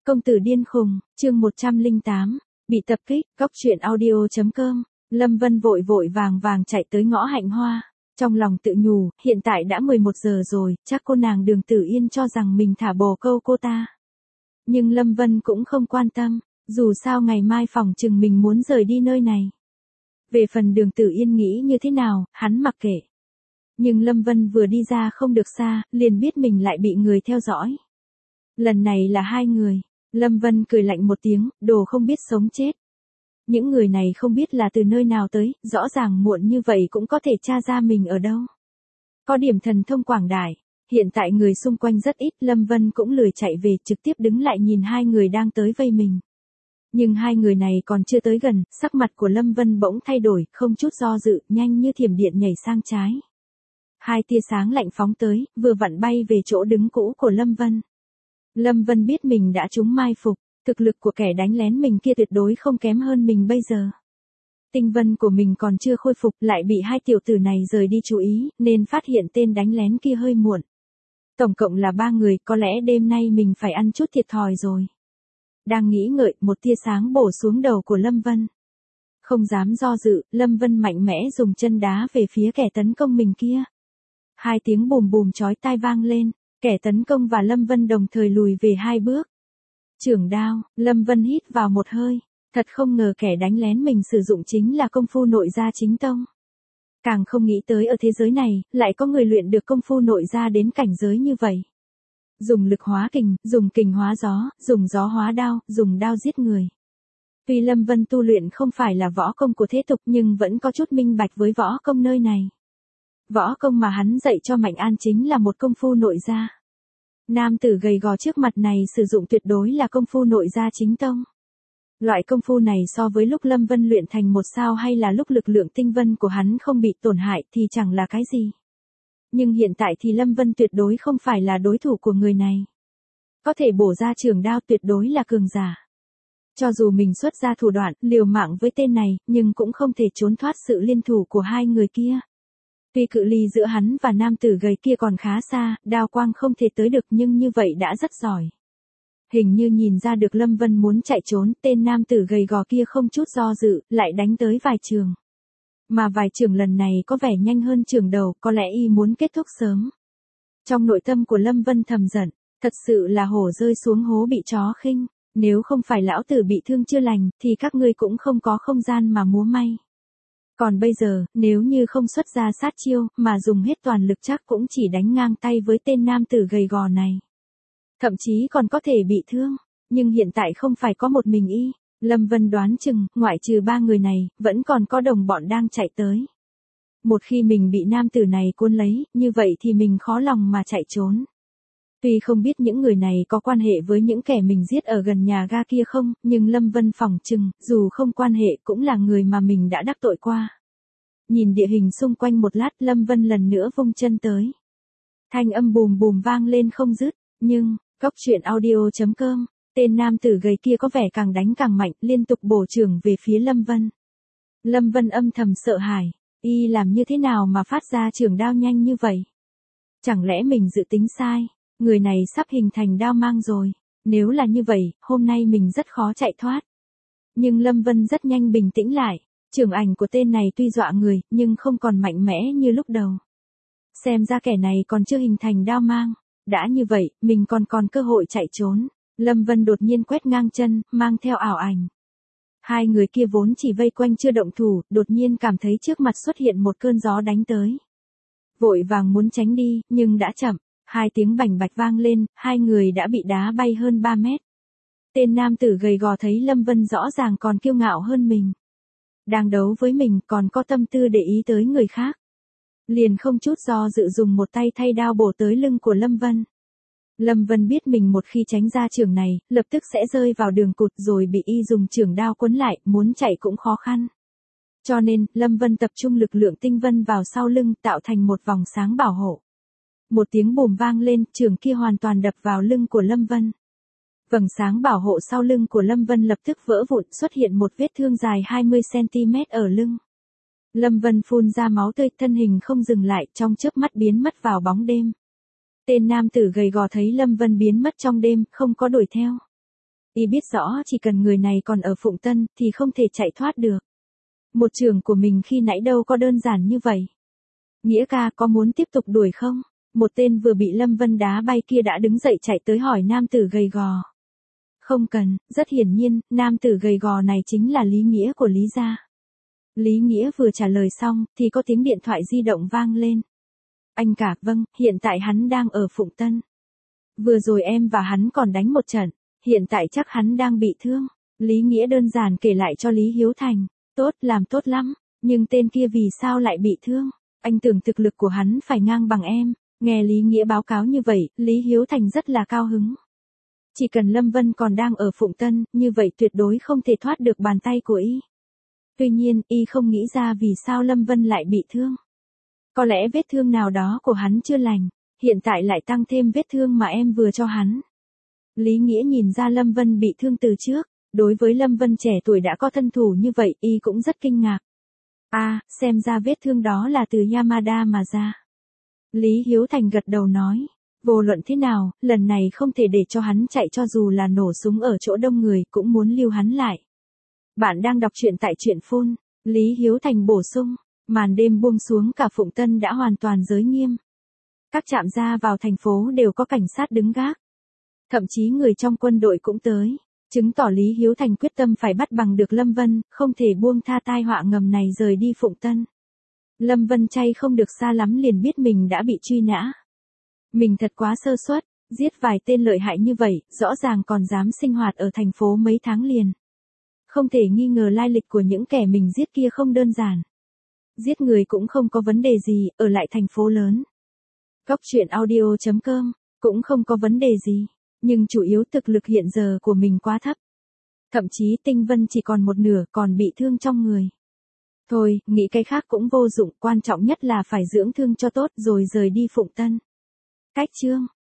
Công tử điên khùng, chương 108, bị tập kích, góc truyện audio.com. Lâm Vân vội vội vàng vàng chạy tới ngõ Hạnh Hoa, trong lòng tự nhủ, hiện tại đã 11 giờ rồi, chắc cô nàng Đường Tử Yên cho rằng mình thả bồ câu cô ta. Nhưng Lâm Vân cũng không quan tâm, dù sao ngày mai phòng chừng mình muốn rời đi nơi này. Về phần Đường Tử Yên nghĩ như thế nào, hắn mặc kệ. Nhưng Lâm Vân vừa đi ra không được xa, liền biết mình lại bị người theo dõi. Lần này là hai người. Lâm Vân cười lạnh một tiếng, đồ không biết sống chết. Những người này không biết là từ nơi nào tới, rõ ràng muộn như vậy cũng có thể tra ra mình ở đâu. Có điểm thần thông quảng đại. Hiện tại người xung quanh rất ít, Lâm Vân cũng lười chạy về, trực tiếp đứng lại nhìn hai người đang tới vây mình. Nhưng hai người này còn chưa tới gần, sắc mặt của Lâm Vân bỗng thay đổi, không chút do dự, nhanh như thiểm điện nhảy sang trái. Hai tia sáng lạnh phóng tới, vừa vặn bay về chỗ đứng cũ của Lâm Vân. Lâm Vân biết mình đã trúng mai phục, thực lực của kẻ đánh lén mình kia tuyệt đối không kém hơn mình bây giờ. Tinh vân của mình còn chưa khôi phục, lại bị hai tiểu tử này rời đi chú ý, nên phát hiện tên đánh lén kia hơi muộn. Tổng cộng là 3 người, có lẽ đêm nay mình phải ăn chút thiệt thòi rồi. Đang nghĩ ngợi, một tia sáng bổ xuống đầu của Lâm Vân. Không dám do dự, Lâm Vân mạnh mẽ dùng chân đá về phía kẻ tấn công mình kia. Hai tiếng bùm bùm chói tai vang lên, kẻ tấn công và Lâm Vân đồng thời lùi về 2 bước. Chưởng đao, Lâm Vân hít vào một hơi, thật không ngờ kẻ đánh lén mình sử dụng chính là công phu nội gia chính tông. Càng không nghĩ tới ở thế giới này, lại có người luyện được công phu nội gia đến cảnh giới như vậy. Dùng lực hóa kình, dùng kình hóa gió, dùng gió hóa đao, dùng đao giết người. Tuy Lâm Vân tu luyện không phải là võ công của thế tục nhưng vẫn có chút minh bạch với võ công nơi này. Võ công mà hắn dạy cho Mạnh An chính là một công phu nội gia. Nam tử gầy gò trước mặt này sử dụng tuyệt đối là công phu nội gia chính tông. Loại công phu này so với lúc Lâm Vân luyện thành 1 sao hay là lúc lực lượng tinh vân của hắn không bị tổn hại thì chẳng là cái gì. Nhưng hiện tại thì Lâm Vân tuyệt đối không phải là đối thủ của người này. Có thể bổ ra trường đao tuyệt đối là cường giả. Cho dù mình xuất ra thủ đoạn liều mạng với tên này, nhưng cũng không thể trốn thoát sự liên thủ của hai người kia. Tuy cự ly giữa hắn và nam tử gầy kia còn khá xa, đao quang không thể tới được nhưng như vậy đã rất giỏi. Hình như nhìn ra được Lâm Vân muốn chạy trốn, tên nam tử gầy gò kia không chút do dự, lại đánh tới vài trường. Mà vài trường lần này có vẻ nhanh hơn trường đầu, có lẽ y muốn kết thúc sớm. Trong nội tâm của Lâm Vân thầm giận, thật sự là hổ rơi xuống hố bị chó khinh, nếu không phải lão tử bị thương chưa lành, thì các ngươi cũng không có không gian mà múa may. Còn bây giờ, nếu như không xuất ra sát chiêu, mà dùng hết toàn lực chắc cũng chỉ đánh ngang tay với tên nam tử gầy gò này. Thậm chí còn có thể bị thương, nhưng hiện tại không phải có một mình y. Lâm Vân đoán chừng, ngoại trừ 3 người này, vẫn còn có đồng bọn đang chạy tới. Một khi mình bị nam tử này cuốn lấy, như vậy thì mình khó lòng mà chạy trốn. Tuy không biết những người này có quan hệ với những kẻ mình giết ở gần nhà ga kia không, nhưng Lâm Vân phỏng chừng, dù không quan hệ cũng là người mà mình đã đắc tội qua. Nhìn địa hình xung quanh một lát, Lâm Vân lần nữa vung chân tới. Thanh âm bùm bùm vang lên không dứt, nhưng, góc truyện audio.com, tên nam tử gầy kia có vẻ càng đánh càng mạnh, liên tục bổ chưởng về phía Lâm Vân. Lâm Vân âm thầm sợ hãi, y làm như thế nào mà phát ra chưởng đao nhanh như vậy? Chẳng lẽ mình dự tính sai? Người này sắp hình thành đao mang rồi, nếu là như vậy, hôm nay mình rất khó chạy thoát. Nhưng Lâm Vân rất nhanh bình tĩnh lại, chưởng ảnh của tên này tuy dọa người, nhưng không còn mạnh mẽ như lúc đầu. Xem ra kẻ này còn chưa hình thành đao mang, đã như vậy, mình còn cơ hội chạy trốn. Lâm Vân đột nhiên quét ngang chân, mang theo ảo ảnh. Hai người kia vốn chỉ vây quanh chưa động thủ, đột nhiên cảm thấy trước mặt xuất hiện một cơn gió đánh tới. Vội vàng muốn tránh đi, nhưng đã chậm. 2 tiếng bành bạch vang lên, hai người đã bị đá bay hơn 3 mét. Tên nam tử gầy gò thấy Lâm Vân rõ ràng còn kiêu ngạo hơn mình. Đang đấu với mình còn có tâm tư để ý tới người khác. Liền không chút do dự dùng một tay thay đao bổ tới lưng của Lâm Vân. Lâm Vân biết mình một khi tránh ra chưởng này, lập tức sẽ rơi vào đường cụt rồi bị y dùng chưởng đao quấn lại, muốn chạy cũng khó khăn. Cho nên, Lâm Vân tập trung lực lượng tinh vân vào sau lưng tạo thành một vòng sáng bảo hộ. Một tiếng bùm vang lên, chưởng kia hoàn toàn đập vào lưng của Lâm Vân. Vầng sáng bảo hộ sau lưng của Lâm Vân lập tức vỡ vụn, xuất hiện một vết thương dài 20cm ở lưng. Lâm Vân phun ra máu tươi, thân hình không dừng lại, trong chớp mắt biến mất vào bóng đêm. Tên nam tử gầy gò thấy Lâm Vân biến mất trong đêm, không có đuổi theo. Y biết rõ chỉ cần người này còn ở Phụng Tân thì không thể chạy thoát được. Một trường của mình khi nãy đâu có đơn giản như vậy. Nghĩa ca có muốn tiếp tục đuổi không? Một tên vừa bị Lâm Vân đá bay kia đã đứng dậy chạy tới hỏi nam tử gầy gò. Không cần, rất hiển nhiên, nam tử gầy gò này chính là Lý Nghĩa của Lý gia. Lý Nghĩa vừa trả lời xong, thì có tiếng điện thoại di động vang lên. Anh cả, vâng, hiện tại hắn đang ở Phụng Tân. Vừa rồi em và hắn còn đánh một trận, hiện tại chắc hắn đang bị thương. Lý Nghĩa đơn giản kể lại cho Lý Hiếu Thành. Tốt, làm tốt lắm, nhưng tên kia vì sao lại bị thương? Anh tưởng thực lực của hắn phải ngang bằng em. Nghe Lý Nghĩa báo cáo như vậy, Lý Hiếu Thành rất là cao hứng. Chỉ cần Lâm Vân còn đang ở Phụng Tân, như vậy tuyệt đối không thể thoát được bàn tay của y. Tuy nhiên, y không nghĩ ra vì sao Lâm Vân lại bị thương. Có lẽ vết thương nào đó của hắn chưa lành, hiện tại lại tăng thêm vết thương mà em vừa cho hắn. Lý Nghĩa nhìn ra Lâm Vân bị thương từ trước, đối với Lâm Vân trẻ tuổi đã có thân thủ như vậy, y cũng rất kinh ngạc. Xem ra vết thương đó là từ Yamada mà ra. Lý Hiếu Thành gật đầu nói, vô luận thế nào, lần này không thể để cho hắn chạy cho dù là nổ súng ở chỗ đông người cũng muốn lưu hắn lại. Bạn đang đọc truyện tại truyện phun, Lý Hiếu Thành bổ sung, màn đêm buông xuống cả Phụng Tân đã hoàn toàn giới nghiêm. Các trạm ra vào thành phố đều có cảnh sát đứng gác. Thậm chí người trong quân đội cũng tới, chứng tỏ Lý Hiếu Thành quyết tâm phải bắt bằng được Lâm Vân, không thể buông tha tai họa ngầm này rời đi Phụng Tân. Lâm Vân chay không được xa lắm liền biết mình đã bị truy nã. Mình thật quá sơ suất, giết vài tên lợi hại như vậy, rõ ràng còn dám sinh hoạt ở thành phố mấy tháng liền. Không thể nghi ngờ lai lịch của những kẻ mình giết kia không đơn giản. Giết người cũng không có vấn đề gì, ở lại thành phố lớn. Góc truyện audio.com, cũng không có vấn đề gì, nhưng chủ yếu thực lực hiện giờ của mình quá thấp. Thậm chí Tinh Vân chỉ còn một nửa còn bị thương trong người. Thôi, nghĩ cái khác cũng vô dụng, quan trọng nhất là phải dưỡng thương cho tốt rồi rời đi Phụng Tân. Cách chương